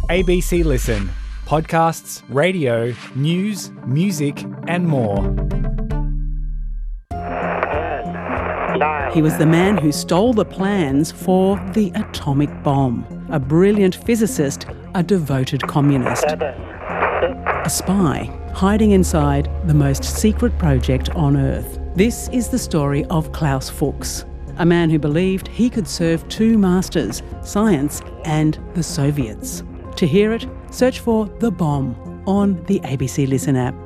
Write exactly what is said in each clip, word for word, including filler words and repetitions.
A B C Listen. Podcasts, radio, news, music and more. He was the man who stole the plans for the atomic bomb. A brilliant physicist, a devoted communist. A spy hiding inside the most secret project on Earth. This is the story of Klaus Fuchs, a man who believed he could serve two masters, science and the Soviets. To hear it, search for The Bomb on the A B C Listen app.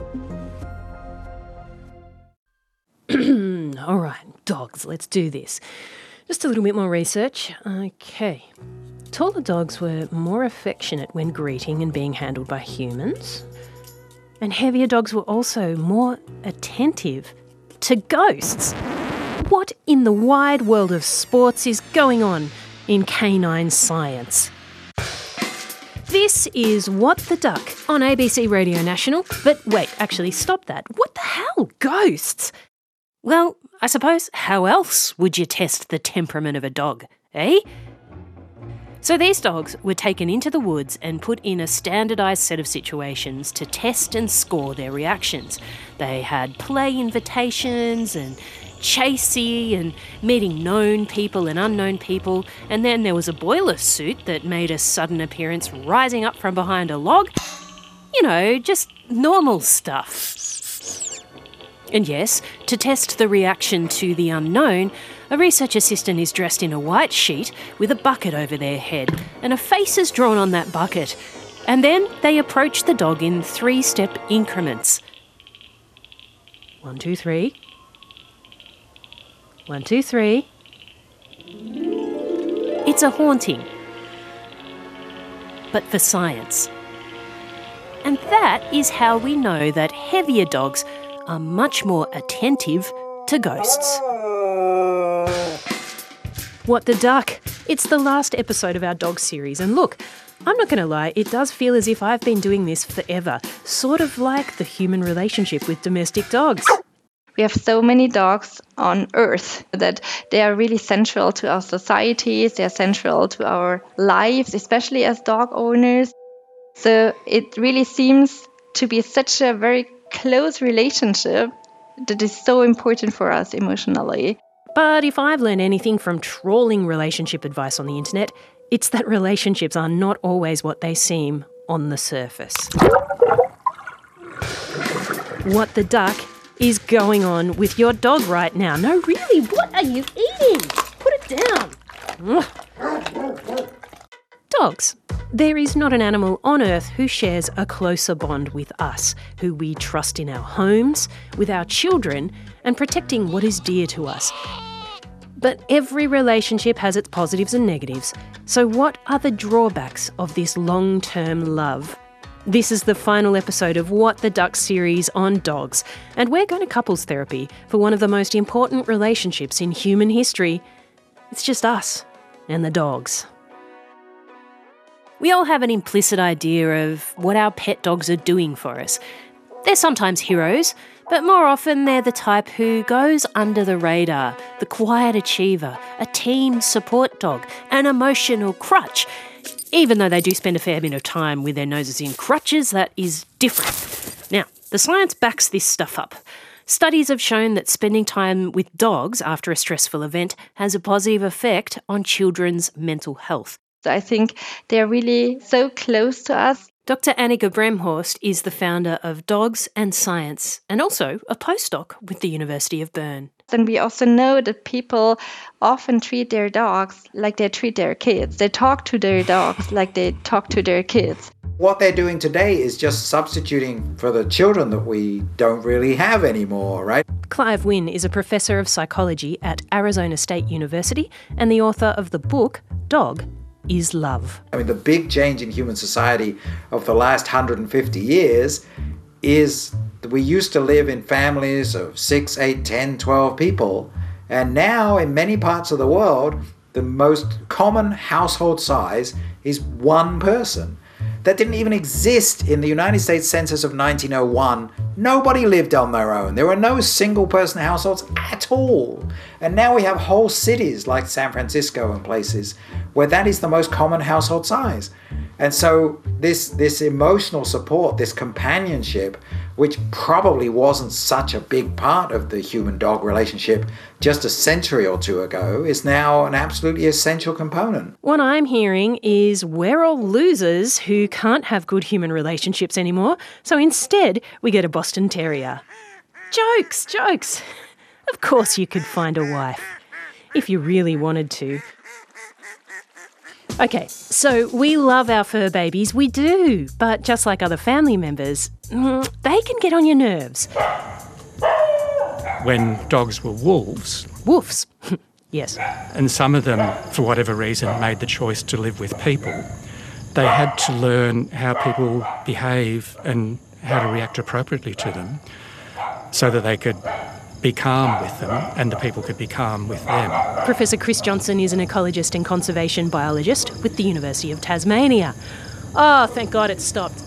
All right, dogs, let's do this. Just a little bit more research. Okay. Taller dogs were more affectionate when greeting and being handled by humans. And heavier dogs were also more attentive to ghosts. What in the wide world of sports is going on in canine science? This is What the Duck on A B C Radio National. But wait, actually, stop that. What the hell? Ghosts? Well, I suppose, how else would you test the temperament of a dog, eh? So these dogs were taken into the woods and put in a standardised set of situations to test and score their reactions. They had play invitations and chasey and meeting known people and unknown people, and then there was a boiler suit that made a sudden appearance rising up from behind a log. You know, just normal stuff. And yes, to test the reaction to the unknown, a research assistant is dressed in a white sheet with a bucket over their head, and a face is drawn on that bucket. And then they approach the dog in three-step increments. One, two, three. One, two, three. It's a haunting, but for science. And that is how we know that heavier dogs are much more attentive to ghosts. What the Duck? It's the last episode of our dog series, and look, I'm not going to lie, it does feel as if I've been doing this forever, sort of like the human relationship with domestic dogs. We have so many dogs on Earth that they are really central to our societies, they are central to our lives, especially as dog owners. So it really seems to be such a very close relationship that is so important for us emotionally. But if I've learned anything from trawling relationship advice on the internet, it's that relationships are not always what they seem on the surface. What the duck is going on with your dog right now? No, really, what are you eating? Put it down. Dogs. There is not an animal on Earth who shares a closer bond with us, who we trust in our homes, with our children, and protecting what is dear to us. But every relationship has its positives and negatives. So what are the drawbacks of this long-term love? This is the final episode of What the Duck series on dogs, and we're going to couples therapy for one of the most important relationships in human history. It's just us and the dogs. We all have an implicit idea of what our pet dogs are doing for us. They're sometimes heroes, but more often they're the type who goes under the radar, the quiet achiever, a team support dog, an emotional crutch. Even though they do spend a fair bit of time with their noses in crutches, that is different. Now, the science backs this stuff up. Studies have shown that spending time with dogs after a stressful event has a positive effect on children's mental health. So I think they're really so close to us. Doctor Annika Bremhorst is the founder of Dogs and Science and also a postdoc with the University of Bern. And we also know that people often treat their dogs like they treat their kids. They talk to their dogs like they talk to their kids. What they're doing today is just substituting for the children that we don't really have anymore, right? Clive Wynne is a professor of psychology at Arizona State University and the author of the book Dog is Love. I mean, the big change in human society of the last one hundred fifty years is that we used to live in families of six, eight, ten, twelve people. And now in many parts of the world, the most common household size is one person. That didn't even exist in the United States Census of nineteen oh one. Nobody lived on their own. There were no single-person households at all. And now we have whole cities like San Francisco and places where that is the most common household size. And so this this emotional support, this companionship, which probably wasn't such a big part of the human-dog relationship just a century or two ago, is now an absolutely essential component. What I'm hearing is we're all losers who can't have good human relationships anymore, so instead we get a Boston Terrier. Jokes, jokes. Of course you could find a wife, if you really wanted to. Okay, so we love our fur babies, we do, but just like other family members, they can get on your nerves. When dogs were wolves, Woofs. Yes. and some of them, for whatever reason, made the choice to live with people, they had to learn how people behave and how to react appropriately to them so that they could be calm with them and the people could be calm with them. Professor Chris Johnson is an ecologist and conservation biologist with the University of Tasmania. Oh, thank God it stopped.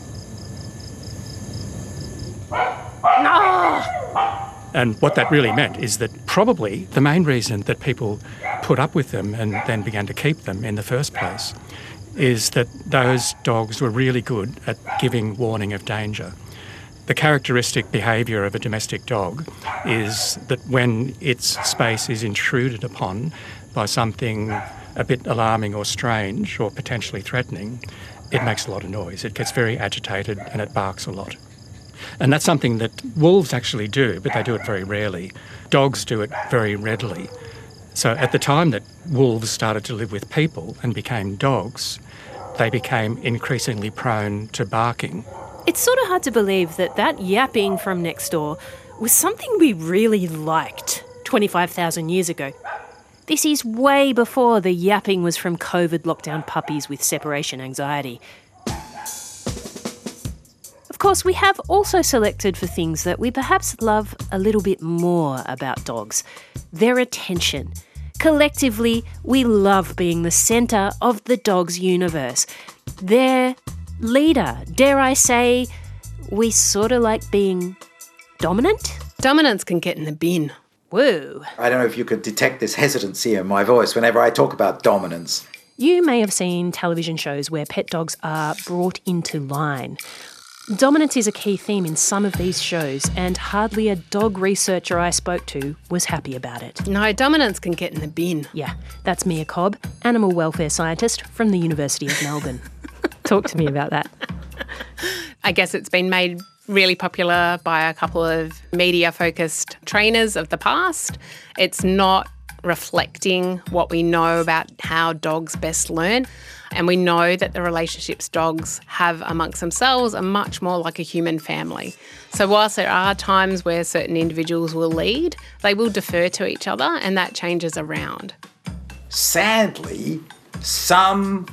No! And what that really meant is that probably the main reason that people put up with them and then began to keep them in the first place is that those dogs were really good at giving warning of danger. The characteristic behaviour of a domestic dog is that when its space is intruded upon by something a bit alarming or strange or potentially threatening, it makes a lot of noise. It gets very agitated and it barks a lot. And that's something that wolves actually do, but they do it very rarely. Dogs do it very readily. So at the time that wolves started to live with people and became dogs, they became increasingly prone to barking. It's sort of hard to believe that that yapping from next door was something we really liked twenty-five thousand years ago. This is way before the yapping was from COVID lockdown puppies with separation anxiety. Of course, we have also selected for things that we perhaps love a little bit more about dogs. Their attention. Collectively, we love being the centre of the dog's universe. Their leader, dare I say, we sort of like being dominant? Dominance can get in the bin. Whoa. I don't know if you could detect this hesitancy in my voice whenever I talk about dominance. You may have seen television shows where pet dogs are brought into line. Dominance is a key theme in some of these shows, and hardly a dog researcher I spoke to was happy about it. No, dominance can get in the bin. Yeah, that's Mia Cobb, animal welfare scientist from the University of Melbourne. Talk to me about that. I guess it's been made really popular by a couple of media-focused trainers of the past. It's not reflecting what we know about how dogs best learn. And we know that the relationships dogs have amongst themselves are much more like a human family. So whilst there are times where certain individuals will lead, they will defer to each other, and that changes around. Sadly, some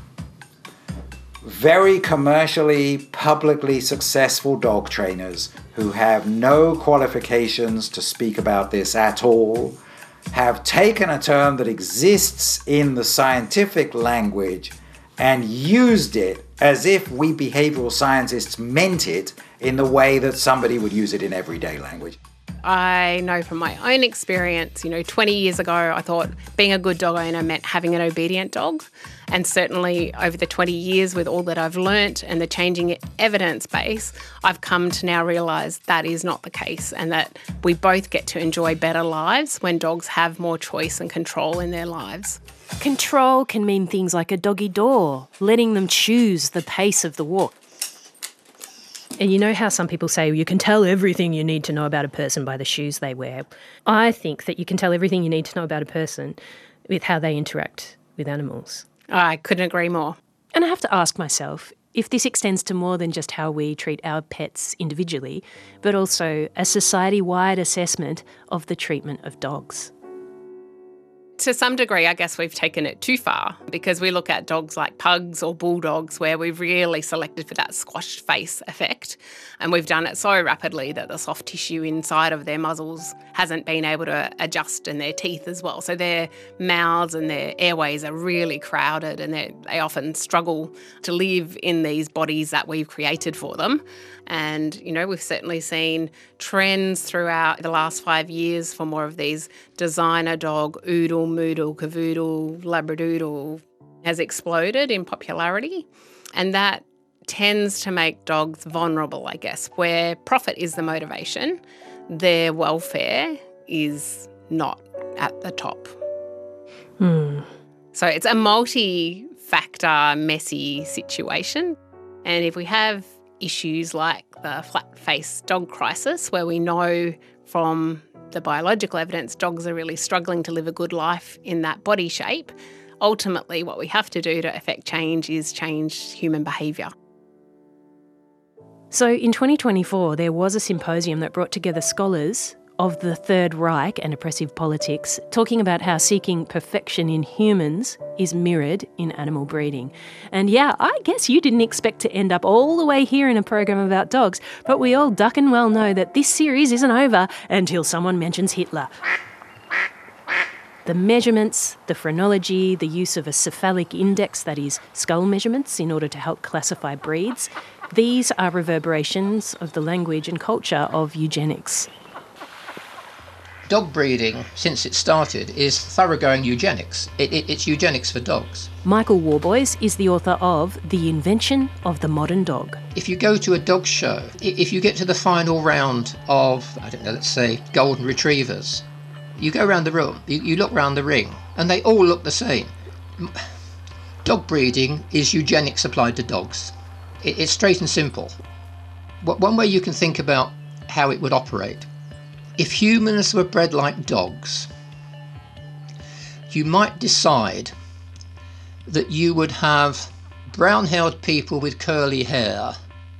very commercially, publicly successful dog trainers who have no qualifications to speak about this at all have taken a term that exists in the scientific language and used it as if we behavioral scientists meant it in the way that somebody would use it in everyday language. I know from my own experience, you know, twenty years ago, I thought being a good dog owner meant having an obedient dog. And certainly over the twenty years with all that I've learnt and the changing evidence base, I've come to now realise that is not the case, and that we both get to enjoy better lives when dogs have more choice and control in their lives. Control can mean things like a doggy door, letting them choose the pace of the walk. And you know how some people say you can tell everything you need to know about a person by the shoes they wear? I think that you can tell everything you need to know about a person with how they interact with animals. I couldn't agree more. And I have to ask myself if this extends to more than just how we treat our pets individually, but also a society-wide assessment of the treatment of dogs. To some degree, I guess we've taken it too far, because we look at dogs like pugs or bulldogs where we've really selected for that squashed face effect, and we've done it so rapidly that the soft tissue inside of their muzzles hasn't been able to adjust, and their teeth as well. So their mouths and their airways are really crowded, and they often struggle to live in these bodies that we've created for them. And, you know, we've certainly seen trends throughout the last five years for more of these designer dog, oodle, moodle, cavoodle, labradoodle has exploded in popularity. And that tends to make dogs vulnerable, I guess, where profit is the motivation, their welfare is not at the top. Hmm. So it's a multi-factor, messy situation. And if we have issues like the flat-faced dog crisis, where we know from the biological evidence dogs are really struggling to live a good life in that body shape, ultimately what we have to do to effect change is change human behaviour. So in twenty twenty-four, there was a symposium that brought together scholars of the Third Reich and oppressive politics, talking about how seeking perfection in humans is mirrored in animal breeding. And yeah, I guess you didn't expect to end up all the way here in a program about dogs, but we all duck and well know that this series isn't over until someone mentions Hitler. The measurements, the phrenology, the use of a cephalic index, that is, skull measurements, in order to help classify breeds, these are reverberations of the language and culture of eugenics. Dog breeding, since it started, is thoroughgoing eugenics. It, it, it's eugenics for dogs. Michael Warboys is the author of The Invention of the Modern Dog. If you go to a dog show, if you get to the final round of, I don't know, let's say, golden retrievers, you go around the room, you, you look around the ring, and they all look the same. Dog breeding is eugenics applied to dogs. It, it's straight and simple. One way you can think about how it would operate: if humans were bred like dogs, you might decide that you would have brown-haired people with curly hair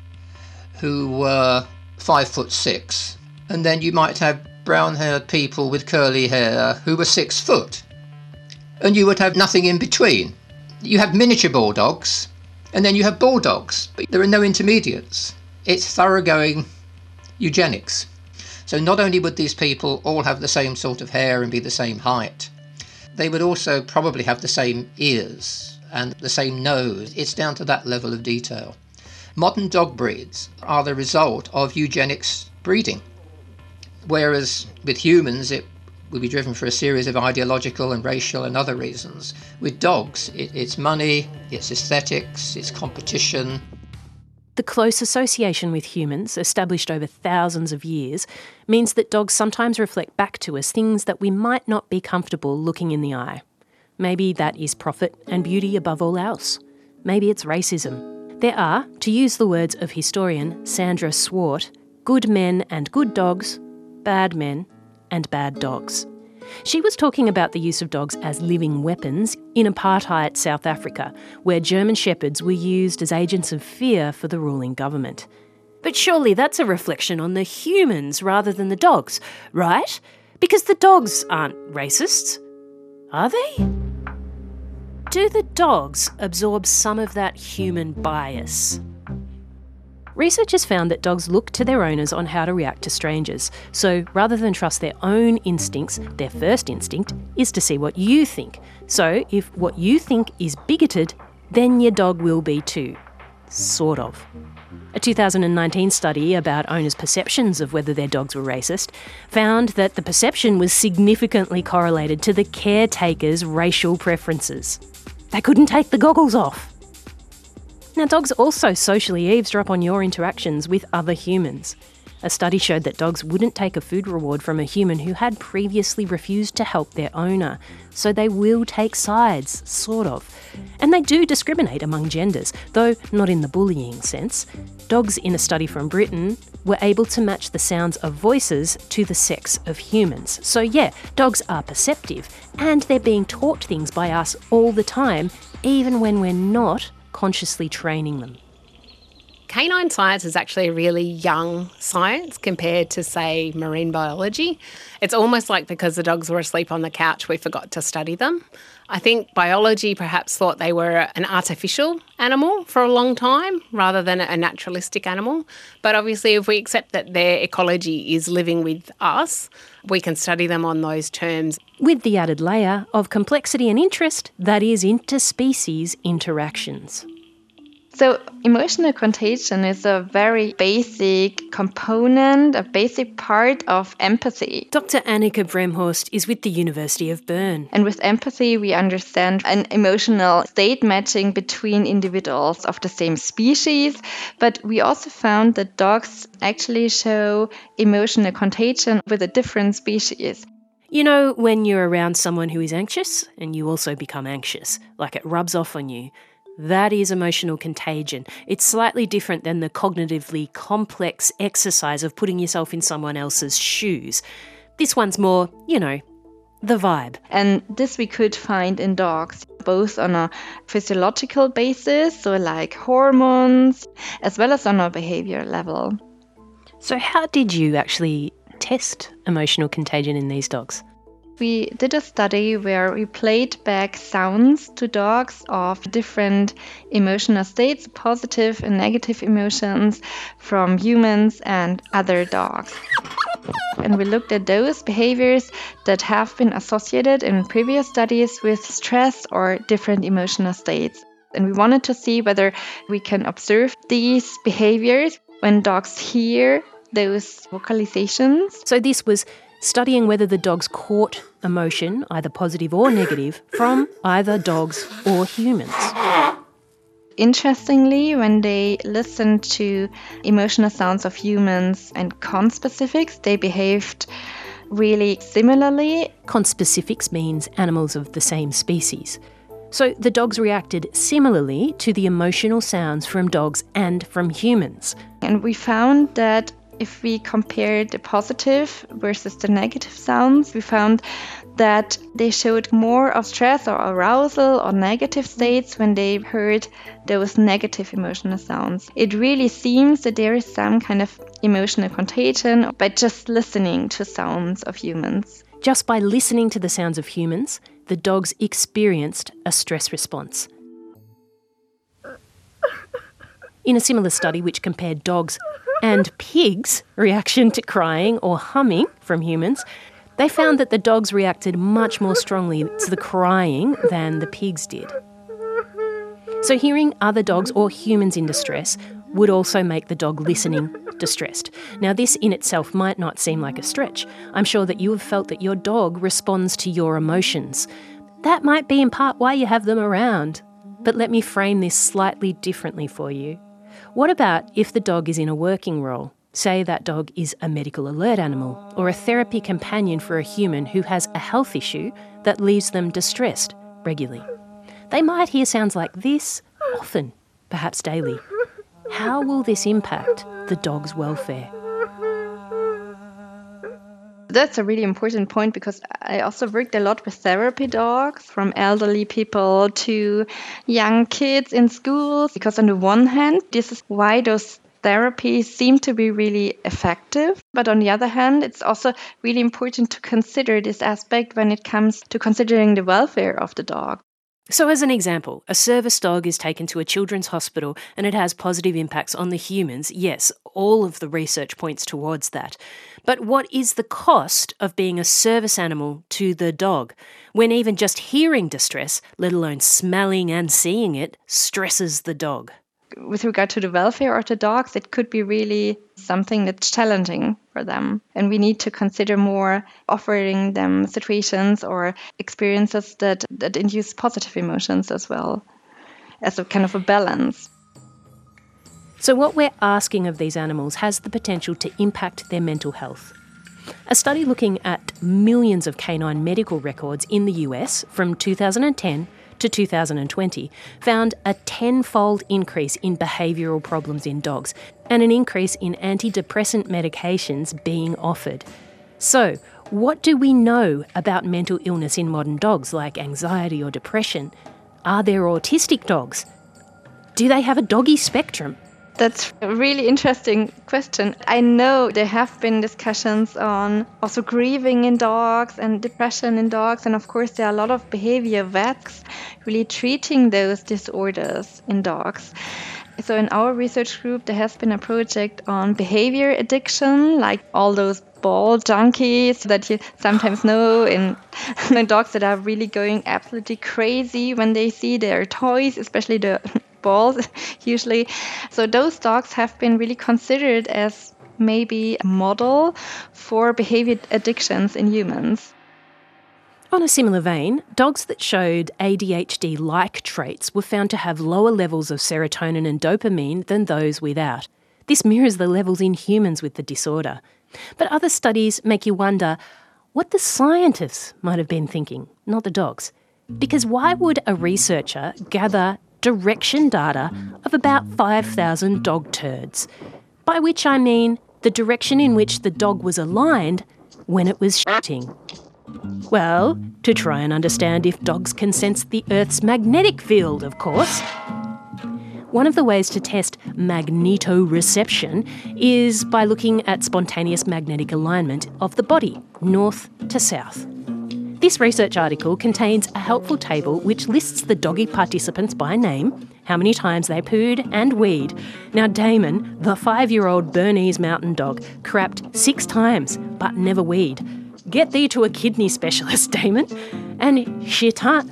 who were five foot six, and then you might have brown-haired people with curly hair who were six foot, and you would have nothing in between. You have miniature bulldogs, and then you have bulldogs, but there are no intermediates. It's thoroughgoing eugenics. So not only would these people all have the same sort of hair and be the same height, they would also probably have the same ears and the same nose. It's down to that level of detail. Modern dog breeds are the result of eugenics breeding, whereas with humans it would be driven for a series of ideological and racial and other reasons. With dogs, it, it's money, it's aesthetics, it's competition. The close association with humans, established over thousands of years, means that dogs sometimes reflect back to us things that we might not be comfortable looking in the eye. Maybe that is profit and beauty above all else. Maybe it's racism. There are, to use the words of historian Sandra Swart, good men and good dogs, bad men and bad dogs. She was talking about the use of dogs as living weapons in apartheid South Africa, where German shepherds were used as agents of fear for the ruling government. But surely that's a reflection on the humans rather than the dogs, right? Because the dogs aren't racists, are they? Do the dogs absorb some of that human bias? Researchers found that dogs look to their owners on how to react to strangers. So rather than trust their own instincts, their first instinct is to see what you think. So if what you think is bigoted, then your dog will be too. Sort of. A two thousand nineteen study about owners' perceptions of whether their dogs were racist found that the perception was significantly correlated to the caretaker's racial preferences. They couldn't take the goggles off. Now, dogs also socially eavesdrop on your interactions with other humans. A study showed that dogs wouldn't take a food reward from a human who had previously refused to help their owner. So they will take sides, sort of. And they do discriminate among genders, though not in the bullying sense. Dogs in a study from Britain were able to match the sounds of voices to the sex of humans. So yeah, dogs are perceptive, and they're being taught things by us all the time, even when we're not consciously training them. Canine science is actually a really young science compared to, say, marine biology. It's almost like because the dogs were asleep on the couch, we forgot to study them. I think biology perhaps thought they were an artificial animal for a long time rather than a naturalistic animal. But obviously, if we accept that their ecology is living with us, we can study them on those terms. With the added layer of complexity and interest that is interspecies interactions. So emotional contagion is a very basic component, a basic part of empathy. Doctor Annika Bremhorst is with the University of Bern. And with empathy, we understand an emotional state matching between individuals of the same species. But we also found that dogs actually show emotional contagion with a different species. You know, when you're around someone who is anxious and you also become anxious, like it rubs off on you. That is emotional contagion. It's slightly different than the cognitively complex exercise of putting yourself in someone else's shoes. This one's more, you know, the vibe. And this we could find in dogs, both on a physiological basis, so like hormones, as well as on a behavior level. So how did you actually test emotional contagion in these dogs? We did a study where we played back sounds to dogs of different emotional states, positive and negative emotions, from humans and other dogs. And we looked at those behaviors that have been associated in previous studies with stress or different emotional states. And we wanted to see whether we can observe these behaviors when dogs hear those vocalizations. So this was studying whether the dogs caught emotion, either positive or negative, from either dogs or humans. Interestingly, when they listened to emotional sounds of humans and conspecifics, they behaved really similarly. Conspecifics means animals of the same species. So the dogs reacted similarly to the emotional sounds from dogs and from humans. And we found that if we compared the positive versus the negative sounds, we found that they showed more of stress or arousal or negative states when they heard those negative emotional sounds. It really seems that there is some kind of emotional contagion by just listening to sounds of humans. Just by listening to the sounds of humans, the dogs experienced a stress response. In a similar study which compared dogs and pigs' reaction to crying or humming from humans, they found that the dogs reacted much more strongly to the crying than the pigs did. So hearing other dogs or humans in distress would also make the dog listening distressed. Now, this in itself might not seem like a stretch. I'm sure that you have felt that your dog responds to your emotions. That might be in part why you have them around. But let me frame this slightly differently for you. What about if the dog is in a working role? Say that dog is a medical alert animal or a therapy companion for a human who has a health issue that leaves them distressed regularly. They might hear sounds like this often, perhaps daily. How will this impact the dog's welfare? That's a really important point because I also worked a lot with therapy dogs, from elderly people to young kids in schools, because on the one hand, this is why those therapies seem to be really effective. But on the other hand, it's also really important to consider this aspect when it comes to considering the welfare of the dog. So as an example, a service dog is taken to a children's hospital and it has positive impacts on the humans. Yes, all of the research points towards that. But what is the cost of being a service animal to the dog when even just hearing distress, let alone smelling and seeing it, stresses the dog? With regard to the welfare of the dogs, it could be really something that's challenging for them. And we need to consider more offering them situations or experiences that, that induce positive emotions as well, as a kind of a balance. So what we're asking of these animals has the potential to impact their mental health. A study looking at millions of canine medical records in the U S from two thousand ten to two thousand twenty found a tenfold increase in behavioural problems in dogs and an increase in antidepressant medications being offered. So, what do we know about mental illness in modern dogs, like anxiety or depression? Are there autistic dogs? Do they have a doggy spectrum? That's a really interesting question. I know there have been discussions on also grieving in dogs and depression in dogs. And of course, there are a lot of behavior vets really treating those disorders in dogs. So in our research group, there has been a project on behavior addiction, like all those ball junkies that you sometimes know in dogs that are really going absolutely crazy when they see their toys, especially the balls usually. So those dogs have been really considered as maybe a model for behavior addictions in humans. On a similar vein, dogs that showed A D H D-like traits were found to have lower levels of serotonin and dopamine than those without. This mirrors the levels in humans with the disorder. But other studies make you wonder what the scientists might have been thinking, not the dogs. Because why would a researcher gather direction data of about five thousand dog turds? By which I mean the direction in which the dog was aligned when it was shitting. Well, to try and understand if dogs can sense the Earth's magnetic field, of course. One of the ways to test magnetoreception is by looking at spontaneous magnetic alignment of the body, north to south. This research article contains a helpful table which lists the doggy participants by name, how many times they pooed and weed. Now Damon, the five-year-old Bernese mountain dog, crapped six times but never weed. Get thee to a kidney specialist, Damon. And Shitan...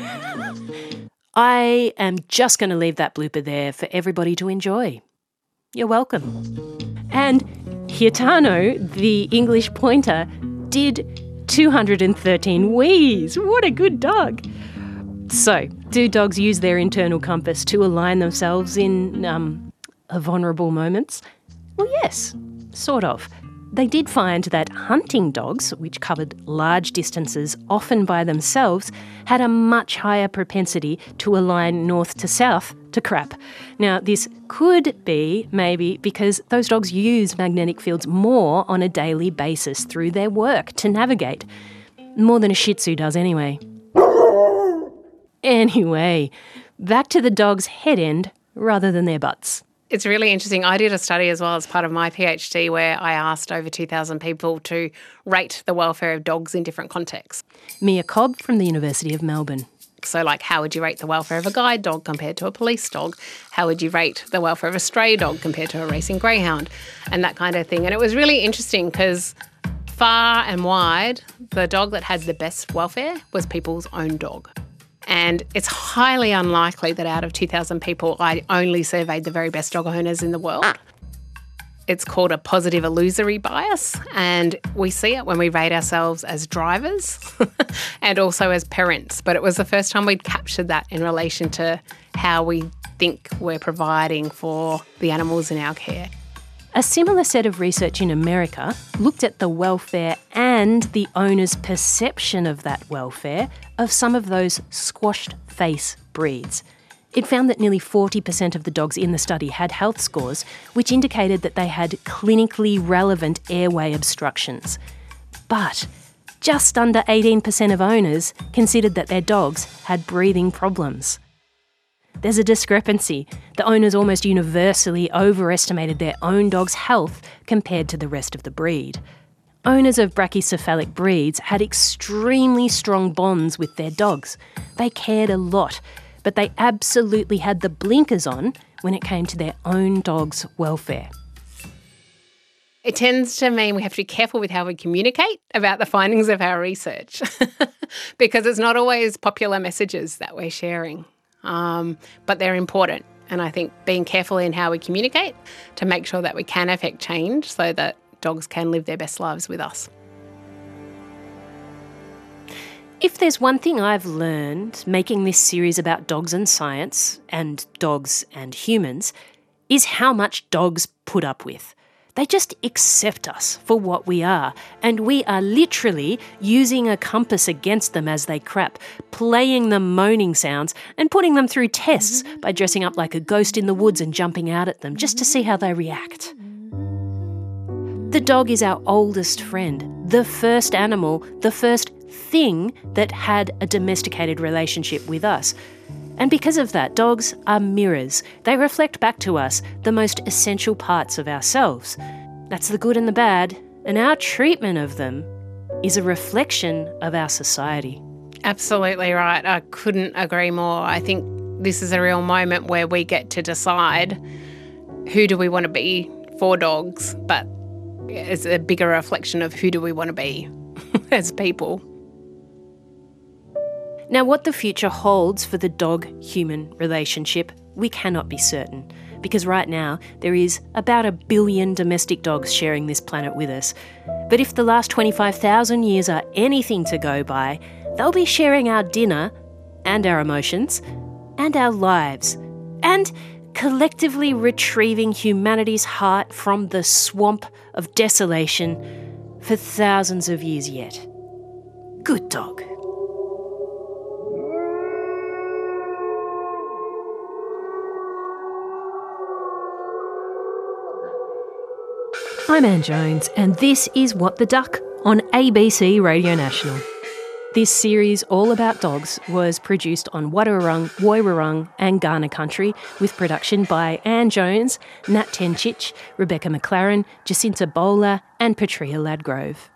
I am just going to leave that blooper there for everybody to enjoy. You're welcome. And Hitano, the English pointer, did two hundred thirteen wheeze. What a good dog. So, do dogs use their internal compass to align themselves in um, vulnerable moments? Well, yes, sort of. They did find that hunting dogs, which covered large distances often by themselves, had a much higher propensity to align north to south to crap. Now, this could be maybe because those dogs use magnetic fields more on a daily basis through their work to navigate. More than a Shih Tzu does anyway. Anyway, back to the dog's head end rather than their butts. It's really interesting. I did a study as well as part of my PhD where I asked over two thousand people to rate the welfare of dogs in different contexts. Mia Cobb from the University of Melbourne. So, like, how would you rate the welfare of a guide dog compared to a police dog? How would you rate the welfare of a stray dog compared to a racing greyhound? And that kind of thing. And it was really interesting because far and wide, the dog that had the best welfare was people's own dog. And it's highly unlikely that out of two thousand people, I only surveyed the very best dog owners in the world. It's called a positive illusory bias, and we see it when we rate ourselves as drivers and also as parents. But it was the first time we'd captured that in relation to how we think we're providing for the animals in our care. A similar set of research in America looked at the welfare and the owner's perception of that welfare of some of those squashed face breeds. It found that nearly forty percent of the dogs in the study had health scores which indicated that they had clinically relevant airway obstructions. But just under eighteen percent of owners considered that their dogs had breathing problems. There's a discrepancy. The owners almost universally overestimated their own dog's health compared to the rest of the breed. Owners of brachycephalic breeds had extremely strong bonds with their dogs. They cared a lot, but they absolutely had the blinkers on when it came to their own dog's welfare. It tends to mean we have to be careful with how we communicate about the findings of our research because it's not always popular messages that we're sharing. Um, but they're important. And I think being careful in how we communicate to make sure that we can affect change so that dogs can live their best lives with us. If there's one thing I've learned making this series about dogs and science, and dogs and humans, is how much dogs put up with. They just accept us for what we are, and we are literally using a compass against them as they crap, playing them moaning sounds and putting them through tests by dressing up like a ghost in the woods and jumping out at them just to see how they react. The dog is our oldest friend, the first animal, the first thing that had a domesticated relationship with us. And because of that, dogs are mirrors. They reflect back to us the most essential parts of ourselves. That's the good and the bad, and our treatment of them is a reflection of our society. Absolutely right. I couldn't agree more. I think this is a real moment where we get to decide who do we want to be for dogs, but it's a bigger reflection of who do we want to be as people. Now, what the future holds for the dog-human relationship we cannot be certain, because right now there is about a billion domestic dogs sharing this planet with us. But if the last twenty-five thousand years are anything to go by, they'll be sharing our dinner and our emotions and our lives and collectively retrieving humanity's heart from the swamp of desolation for thousands of years yet. Good dog. I'm Anne Jones, and this is What the Duck on A B C Radio National. This series, all about dogs, was produced on Wadawurrung, Woiwurrung and Kaurna country, with production by Anne Jones, Nat Tenchich, Rebecca McLaren, Jacinta Bowler and Patria Ladgrove.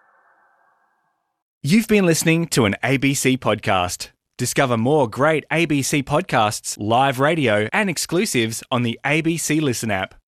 You've been listening to an A B C podcast. Discover more great A B C podcasts, live radio and exclusives on the A B C Listen app.